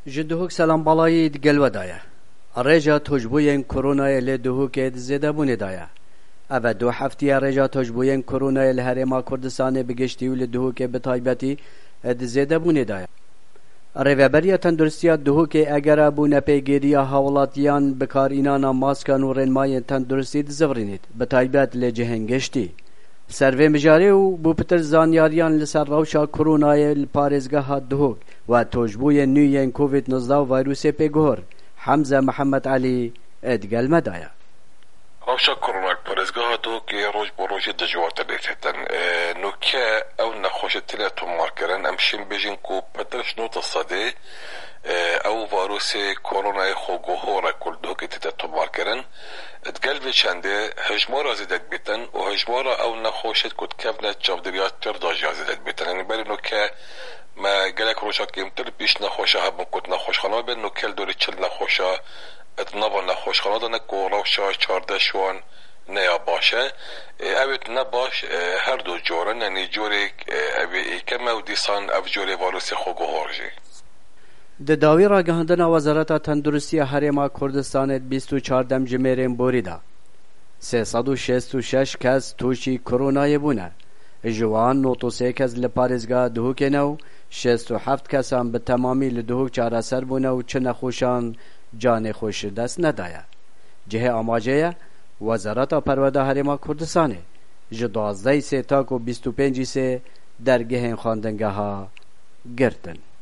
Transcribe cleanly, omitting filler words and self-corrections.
جدهوك سلام بالایی دگلو دایا. رجا تجبوین کرونای لدهوک زده بونه دایا. اوه 2 هفته رجا تجبوین کرونای لحرما کردستان بگشتی و لدهوک بتایبتی زده بونه دایا. ریوبریا تندرستی دهوک اگر بونه پیگیری حوالاتیان بکار اینانا ماسکان و رنمای تندرستی دزورینید بتایبت لجهنگشتی. سروی مجاری و بوپتر زانیاریان لسر روشا کرونای پارزگاه دهوک و توجبوی نوین کووید 19 ویروس پیگور حمزه محمد علی ادگل مدایا. روشا کرونا پارزگاه دهوک روز بروج دجوات لیتن نوکه او نخوش تلاتو مارکرن امشین بیجین کو پترش نوت الصدی او ویروس کرونا خوگوهورا کل دهوک تلاتو مارکرن اتقلب چنده هجمارا زیدت بیتن و هجمارا او نخوشت کد کفنت جافدریات ترداجی زیدت بیتن یعنی بری نو که ما گلک روشا کمتر بیش نخوشه هم کد نخوش خانه بین نو کل دوری چل نخوشه اتنابا نخوش خانه دانه که روشا 14 شوان نیا باشه اوید نباش هر دو جورن یعنی جوری کمه و دیسان او جوری ویروس خوگو هورجی د داوی را گهاندن وزارت تندرستی هرما کردستان 24 جمیرین بوریدا 366 کس توشی کرونای بونه جوان 93 کس لپارزگاه دهوک نو 67 کس هم به تمامی لدهوک چاره سر بونه و چه نخوشان جان خوش دست ندایا جه آماجه وزارت پرورده هرما کردستانه جدازده سه تاک و 25 سه درگه خواندنگه ها گرتن